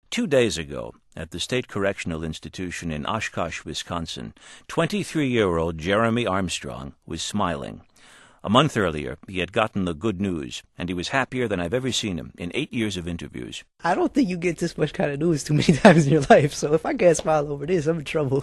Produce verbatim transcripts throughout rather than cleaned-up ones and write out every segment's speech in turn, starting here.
Two days ago, at the State Correctional Institution in Oshkosh, Wisconsin, twenty-three-year-old Jeremy Armstrong was smiling. A month earlier, he had gotten the good news, and he was happier than I've ever seen him in eight years of interviews. I don't think you get this much kind of news too many times in your life, so if I can't smile over this, I'm in trouble.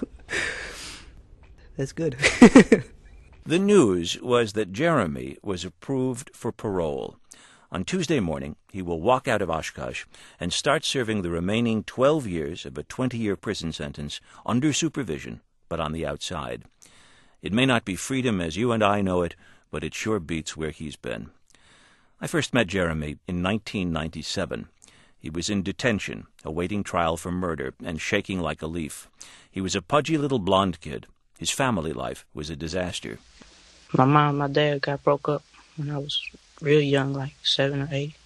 That's good. The news was that Jeremy was approved for parole. On Tuesday morning, he will walk out of Oshkosh and start serving the remaining twelve years of a twenty-year prison sentence under supervision, but on the outside. It may not be freedom as you and I know it, but it sure beats where he's been. I first met Jeremy in nineteen ninety-seven. He was in detention, awaiting trial for murder, and shaking like a leaf. He was a pudgy little blonde kid. His family life was a disaster. My mom and my dad got broke up when I was real young, like seven or eight.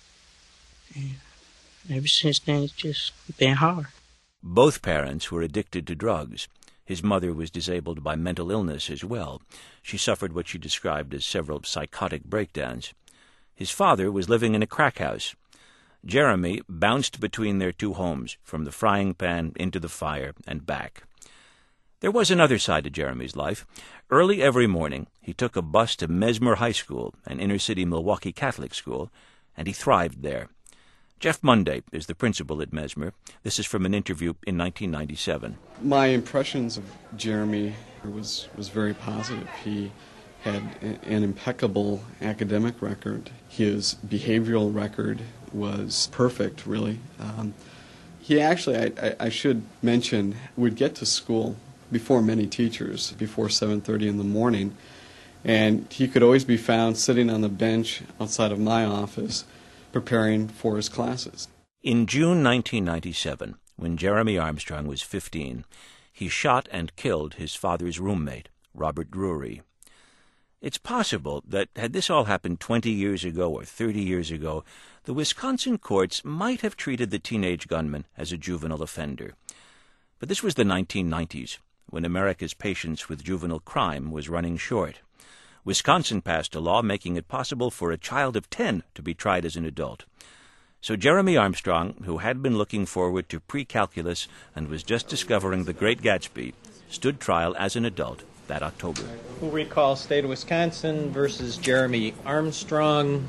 And ever since then, it's just been hard. Both parents were addicted to drugs. His mother was disabled by mental illness as well. She suffered what she described as several psychotic breakdowns. His father was living in a crack house. Jeremy bounced between their two homes, from the frying pan into the fire and back. There was another side to Jeremy's life. Early every morning, he took a bus to Mesmer High School, an inner-city Milwaukee Catholic school, and he thrived there. Jeff Monday is the principal at Mesmer. This is from an interview in nineteen ninety-seven. My impressions of Jeremy was, was very positive. He had an impeccable academic record. His behavioral record was perfect, really. Um, he actually, I, I, I should mention, would get to school before many teachers, before seven thirty in the morning, and he could always be found sitting on the bench outside of my office preparing for his classes. In June nineteen ninety-seven, when Jeremy Armstrong was fifteen, he shot and killed his father's roommate, Robert Drury. It's possible that had this all happened twenty years ago or thirty years ago, the Wisconsin courts might have treated the teenage gunman as a juvenile offender. But this was the nineteen nineties, when America's patience with juvenile crime was running short. Wisconsin passed a law making it possible for a child of ten to be tried as an adult. So Jeremy Armstrong, who had been looking forward to pre-calculus and was just discovering The Great Gatsby, stood trial as an adult that October. We'll recall State of Wisconsin versus Jeremy Armstrong.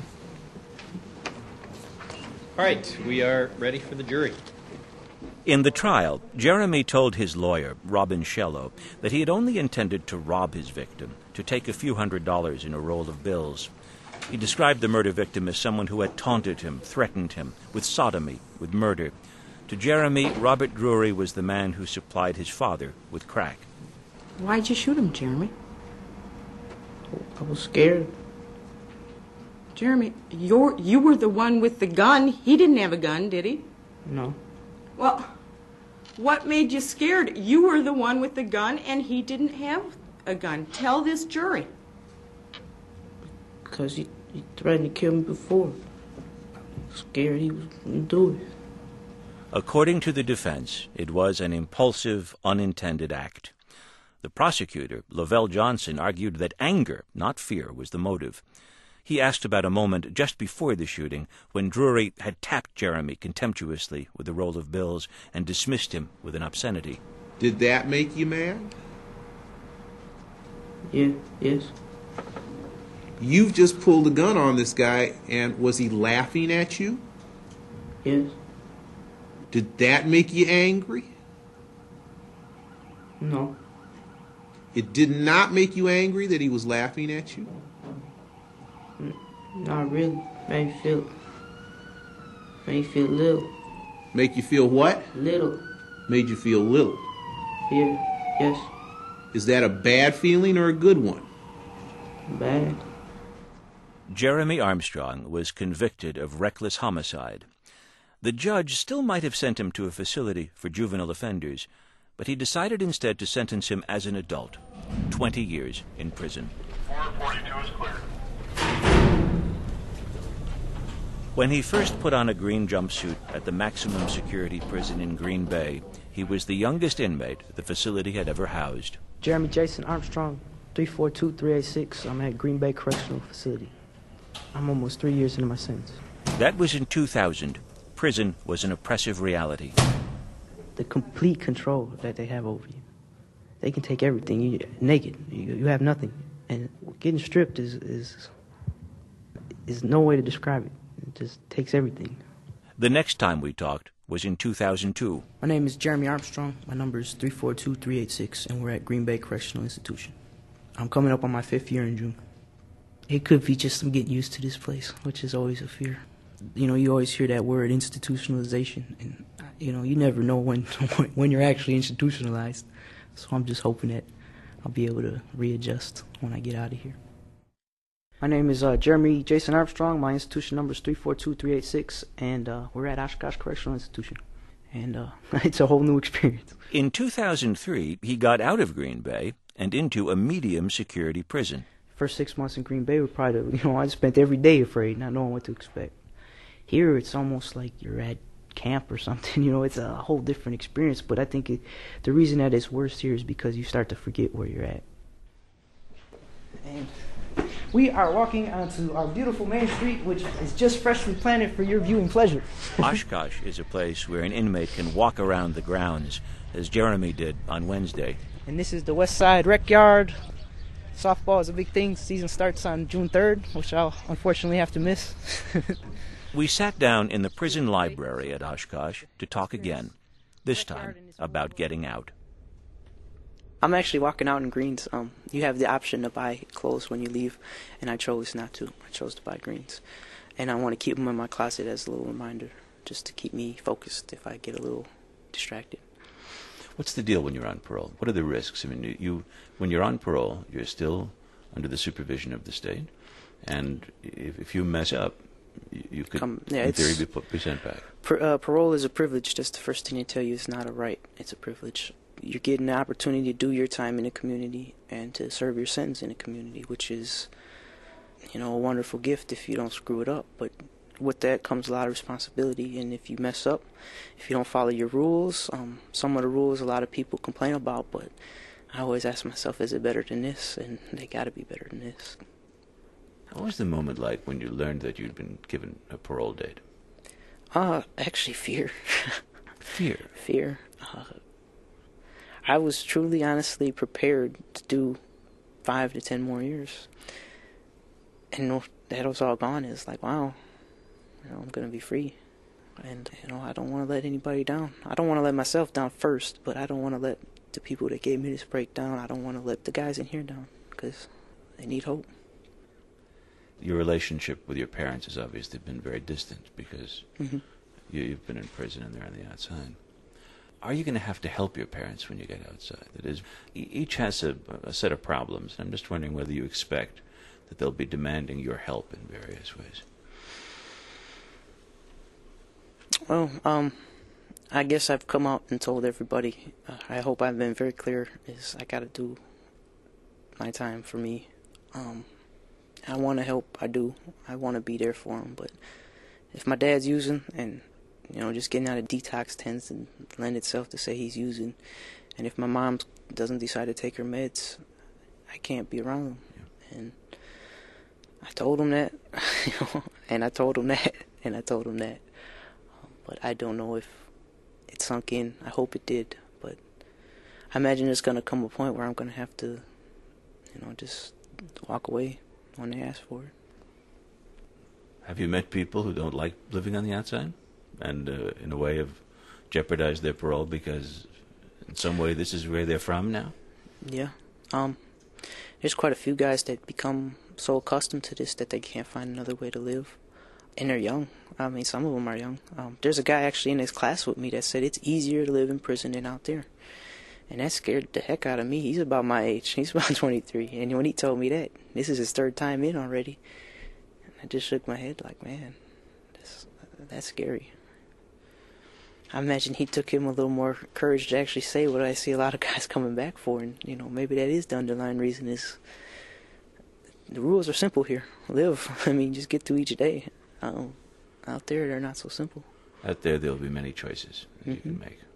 All right, we are ready for the jury. In the trial, Jeremy told his lawyer, Robin Shello, that he had only intended to rob his victim, to take a few hundred dollars in a roll of bills. He described the murder victim as someone who had taunted him, threatened him, with sodomy, with murder. To Jeremy, Robert Drury was the man who supplied his father with crack. Why'd you shoot him, Jeremy? I was scared. Jeremy, you're, you were the one with the gun. He didn't have a gun, did he? No. Well, what made you scared? You were the one with the gun, and he didn't have a gun. Tell this jury. Because he, he threatened to kill me before. I was scared he was going to do it. According to the defense, it was an impulsive, unintended act. The prosecutor, Lavelle Johnson, argued that anger, not fear, was the motive. He asked about a moment just before the shooting when Drury had tapped Jeremy contemptuously with a roll of bills and dismissed him with an obscenity. Did that make you mad? Yeah, yes. You've just pulled a gun on this guy, and was he laughing at you? Yes. Did that make you angry? No. It did not make you angry that he was laughing at you? Not really. Made me feel... Made me feel little. Make you feel what? Little. Made you feel little. Yeah, yes. Is that a bad feeling or a good one? Bad. Jeremy Armstrong was convicted of reckless homicide. The judge still might have sent him to a facility for juvenile offenders, but he decided instead to sentence him as an adult, twenty years in prison. four forty-two is clear. When he first put on a green jumpsuit at the maximum security prison in Green Bay, he was the youngest inmate the facility had ever housed. Jeremy Jason Armstrong, three four two, three eight six. I'm at Green Bay Correctional Facility. I'm almost three years into my sentence. That was in two thousand. prison was an oppressive reality. The complete control that they have over you. They can take everything. You're naked. You, you have nothing. And getting stripped is, is is no way to describe it. It just takes everything. The next time we talked was in two thousand two. My name is Jeremy Armstrong. My number is three four two, three eight six, and we're at Green Bay Correctional Institution. I'm coming up on my fifth year in June. It could be just I'm getting used to this place, which is always a fear. You know, you always hear that word, institutionalization, and, you know, you never know when when you're actually institutionalized. So I'm just hoping that I'll be able to readjust when I get out of here. My name is uh, Jeremy Jason Armstrong. My institution number is three four two, three eight six, and uh, we're at Oshkosh Correctional Institution. And uh, it's a whole new experience. In two thousand three, he got out of Green Bay and into a medium-security prison. First six months in Green Bay were probably, you know, I spent every day afraid, not knowing what to expect. Here, it's almost like you're at camp or something. You know, it's a whole different experience. But I think it, the reason that it's worse here is because you start to forget where you're at. And we are walking onto our beautiful main street, which is just freshly planted for your viewing pleasure. Oshkosh is a place where an inmate can walk around the grounds, as Jeremy did on Wednesday. And this is the West Side Rec Yard. Softball is a big thing. Season starts on June third, which I'll unfortunately have to miss. We sat down in the prison library at Oshkosh to talk again, this time about getting out. I'm actually walking out in greens. Um, you have the option to buy clothes when you leave, and I chose not to. I chose to buy greens. And I want to keep them in my closet as a little reminder, just to keep me focused if I get a little distracted. What's the deal when you're on parole? What are the risks? I mean, you, you when you're on parole, you're still under the supervision of the state, and if, if you mess up, you, you could, Come, yeah, in theory, be, put, be sent back. Per, uh, parole is a privilege. That's the first thing they tell you. It's not a right. It's a privilege. You're getting the opportunity to do your time in the community and to serve your sentence in the community, which is, you know, a wonderful gift if you don't screw it up. But with that comes a lot of responsibility, and if you mess up, if you don't follow your rules, um, some of the rules a lot of people complain about, but I always ask myself, is it better than this? And they got to be better than this. What was the moment like when you learned that you'd been given a parole date? Uh, actually, fear. Fear? Fear. Uh, I was truly, honestly prepared to do five to ten more years. And that was all gone. It's like, wow, you know, I'm going to be free. And, you know, I don't want to let anybody down. I don't want to let myself down first, but I don't want to let the people that gave me this break down. I don't want to let the guys in here down because they need hope. Your relationship with your parents has obviously been very distant because mm-hmm. you, you've been in prison and they're on the outside. Are you going to have to help your parents when you get outside? That is, each has a, a set of problems, and I'm just wondering whether you expect that they'll be demanding your help in various ways. Well, um, I guess I've come out and told everybody. Uh, I hope I've been very clear. Is I got to do my time for me. Um, I want to help. I do. I want to be there for him. But if my dad's using, and you know, just getting out of detox tends to lend itself to say he's using, and if my mom doesn't decide to take her meds, I can't be around him. Yeah. And I told him that, you know, and I told him that, and I told him that. But I don't know if it sunk in. I hope it did. But I imagine there's going to come a point where I'm going to have to, you know, just walk away when they ask for it. Have you met people who don't like living on the outside and uh, in a way have jeopardized their parole because in some way this is where they're from now? Yeah. Um, there's quite a few guys that become so accustomed to this that they can't find another way to live. And they're young. I mean, some of them are young. Um, there's a guy actually in this class with me that said it's easier to live in prison than out there. And that scared the heck out of me. He's about my age. He's about twenty-three. And when he told me that, this is his third time in already, I just shook my head like, man, that's, that's scary. I imagine he took him a little more courage to actually say what I see a lot of guys coming back for. And, you know, maybe that is the underlying reason is the rules are simple here. Live. I mean, just get through each day. Um, out there, they're not so simple. Out there, there'll be many choices that mm-hmm. you can make.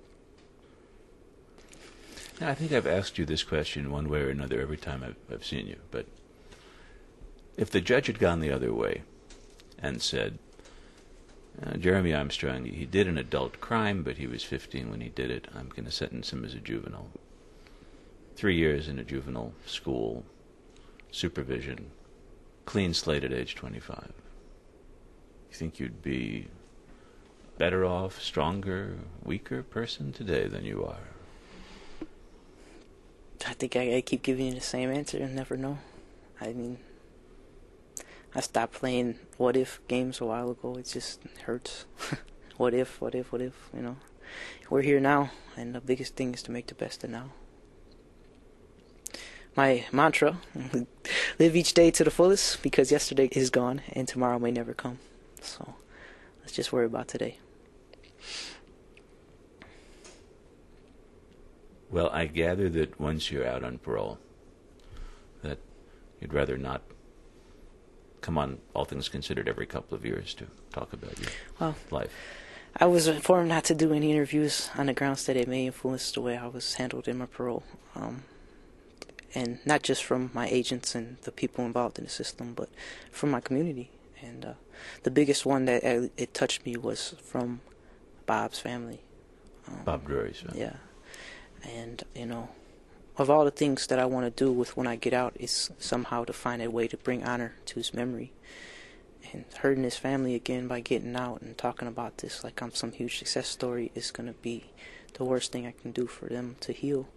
Now, I think I've asked you this question one way or another every time I've, I've seen you, but if the judge had gone the other way and said, Uh, Jeremy Armstrong, he did an adult crime, but he was fifteen when he did it. I'm going to sentence him as a juvenile. Three years in a juvenile school, supervision, clean slate at age twenty-five. You think you'd be better off, stronger, weaker person today than you are? I think I, I keep giving you the same answer and never know. I mean, I stopped playing what if games a while ago. It just hurts. What if, what if, what if, you know. We're here now, and the biggest thing is to make the best of now. My mantra, live each day to the fullest, because yesterday is gone and tomorrow may never come. So let's just worry about today. Well, I gather that once you're out on parole, that you'd rather not come on All Things Considered every couple of years to talk about your well, life. I was informed not to do any interviews on the grounds that it may influence the way I was handled in my parole. Um, and not just from my agents and the people involved in the system, but from my community. And uh, the biggest one that uh, it touched me was from Bob's family. Um, Bob Drury's family. Yeah. And, you know, of all the things that I want to do with when I get out is somehow to find a way to bring honor to his memory. And hurting his family again by getting out and talking about this like I'm some huge success story is going to be the worst thing I can do for them to heal.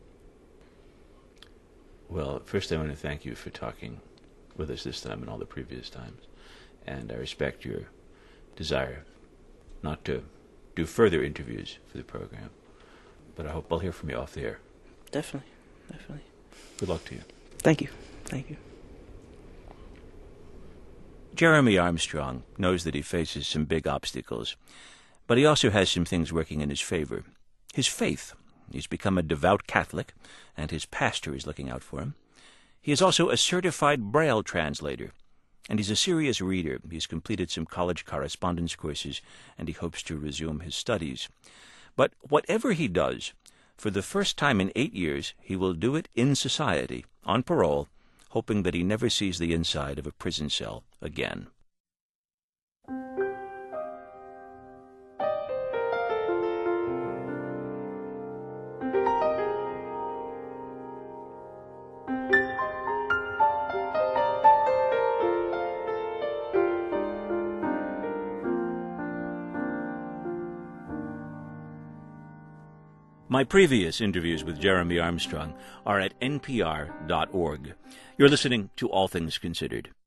Well, first I want to thank you for talking with us this time and all the previous times. And I respect your desire not to do further interviews for the program. But I hope I'll hear from you off the air. Definitely, definitely. Good luck to you. Thank you, thank you. Jeremy Armstrong knows that he faces some big obstacles, but he also has some things working in his favor. His faith. He's become a devout Catholic, and his pastor is looking out for him. He is also a certified Braille translator, and he's a serious reader. He's completed some college correspondence courses, and he hopes to resume his studies. But whatever he does, for the first time in eight years, he will do it in society, on parole, hoping that he never sees the inside of a prison cell again. My previous interviews with Jeremy Armstrong are at N P R dot org. You're listening to All Things Considered.